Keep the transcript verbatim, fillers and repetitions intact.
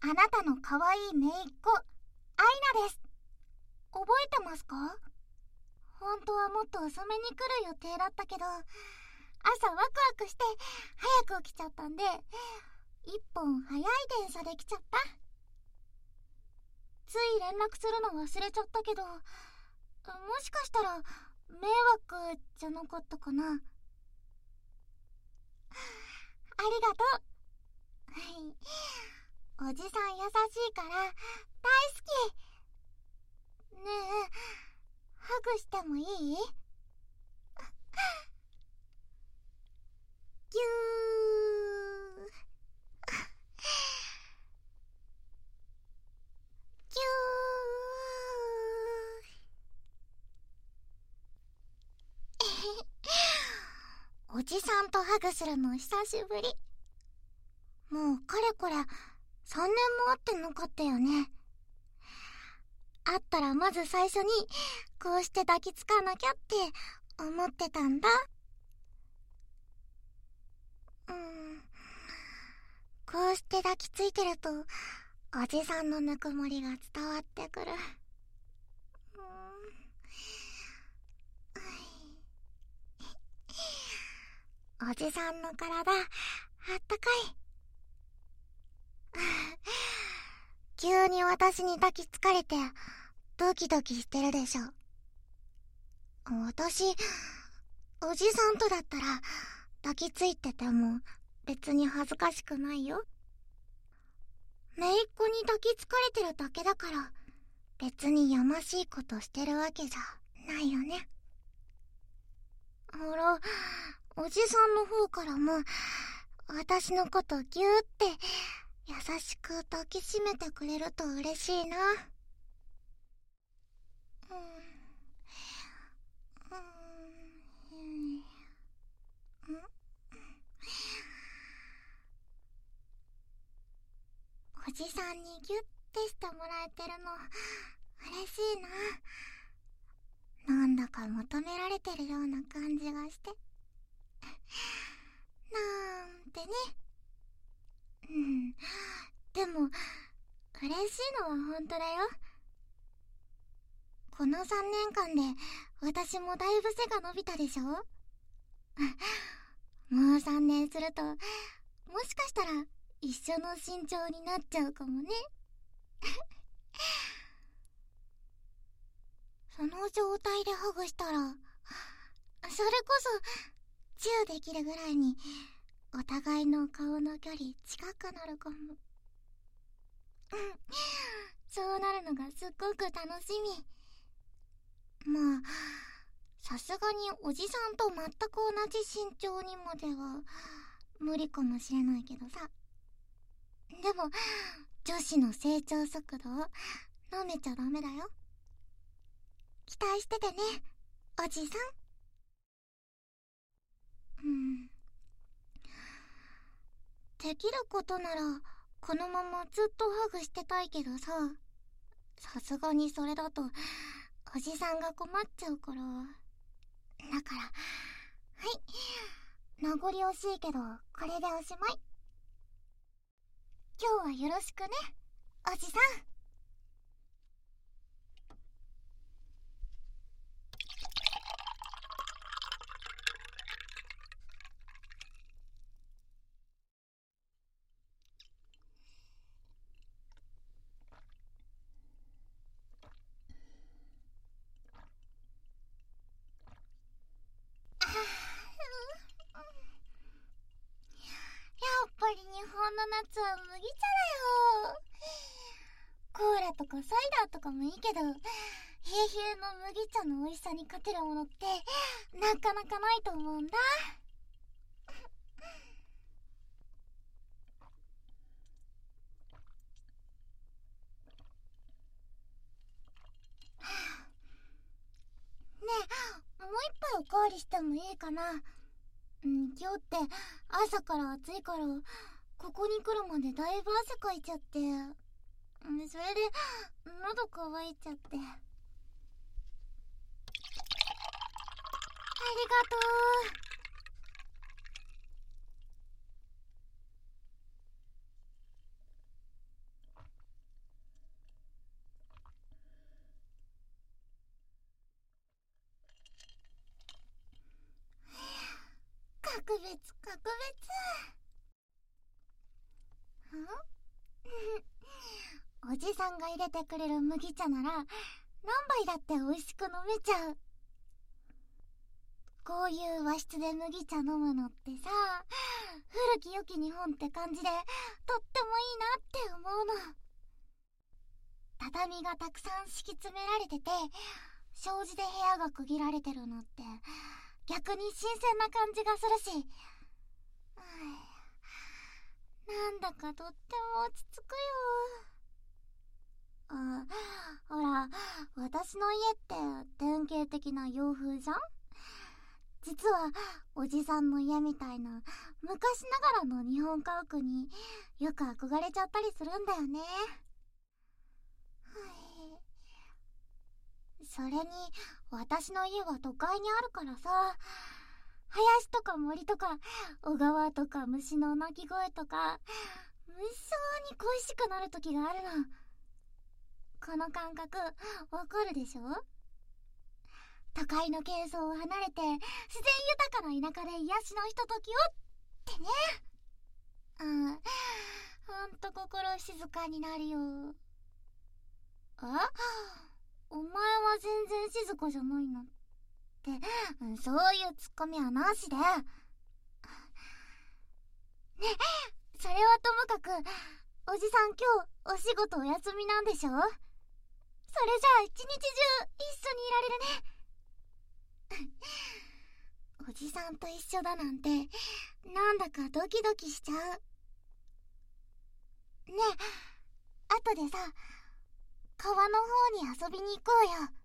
あなたのかわいい姪っ子アイナです。覚えてますか？本当はもっと遅めに来る予定だったけど、朝ワクワクして早く起きちゃったんで、一本早い電車で来ちゃった。つい連絡するの忘れちゃったけど、もしかしたら迷惑じゃなかったかな。ありがとう。おじさん優しいから大好き。ねえ、ハグしてもいい？ぎゅーぎゅーおじさんとハグするの久しぶり。もうかれこれさんねんも会ってなかったよね。会ったらまず最初にこうして抱きつかなきゃって思ってたんだ。うん、こうして抱きついてるとおじさんのぬくもりが伝わってくる。うん、おじさんの体あったかい。急に私に抱きつかれてドキドキしてるでしょ。私、おじさんとだったら抱きついてても別に恥ずかしくないよ。姪っ子に抱きつかれてるだけだから別にやましいことしてるわけじゃないよね。ほら、おじさんの方からも私のことギューって優しく抱きしめてくれると嬉しいな。うん、うん、うん、おじさんにギュッてしてもらえてるの嬉しいな。なんだか求められてるような感じがしてなんてね。うん、でも嬉しいのは本当だよ。このさんねんかんで私もだいぶ背が伸びたでしょ。もうさんねんするともしかしたら一緒の身長になっちゃうかもね。その状態でハグしたらそれこそチューできるぐらいにお互いの顔の距離近くなるかも。そうなるのがすっごく楽しみ。まあさすがにおじさんと全く同じ身長にまでは無理かもしれないけどさ。でも女子の成長速度を舐めちゃダメだよ。期待しててね、おじさん。うん、できることならこのままずっとハグしてたいけどさ、さすがにそれだとおじさんが困っちゃうから。だから、はい、名残惜しいけどこれでおしまい。今日はよろしくね、おじさん。やっぱり日本の夏は麦茶だよ。コーラとかサイダーとかもいいけど、冷え冷えの麦茶の美味しさに勝てるものってなかなかないと思うんだ。ねえ、もう一杯おかわりしてもいいかな。うん、今日って朝から暑いからここに来るまでだいぶ汗かいちゃって、それで喉乾いちゃって。ありがとう。 格別格別。んおじさんが入れてくれる麦茶なら何杯だって美味しく飲めちゃう。こういう和室で麦茶飲むのってさ、古き良き日本って感じでとってもいいなって思うの。畳がたくさん敷き詰められてて、障子で部屋が区切られてるのって逆に新鮮な感じがするし、なんだかとっても落ち着くよ。あ、ほら、私の家って典型的な洋風じゃん。実はおじさんの家みたいな昔ながらの日本家屋によく憧れちゃったりするんだよね。それに私の家は都会にあるからさ、林とか森とか小川とか虫の鳴き声とか無性に恋しくなる時があるの。この感覚わかるでしょ？都会の喧騒を離れて自然豊かな田舎で癒しのひとときをってね。うん、ほんと心静かになるよ。あ？お前は全然静かじゃないのって、そういうツッコミはなしで。ね、それはともかく、おじさん今日お仕事お休みなんでしょ？それじゃあ一日中一緒にいられるね。おじさんと一緒だなんてなんだかドキドキしちゃう。ねえ、後でさ、川の方に遊びに行こうよ。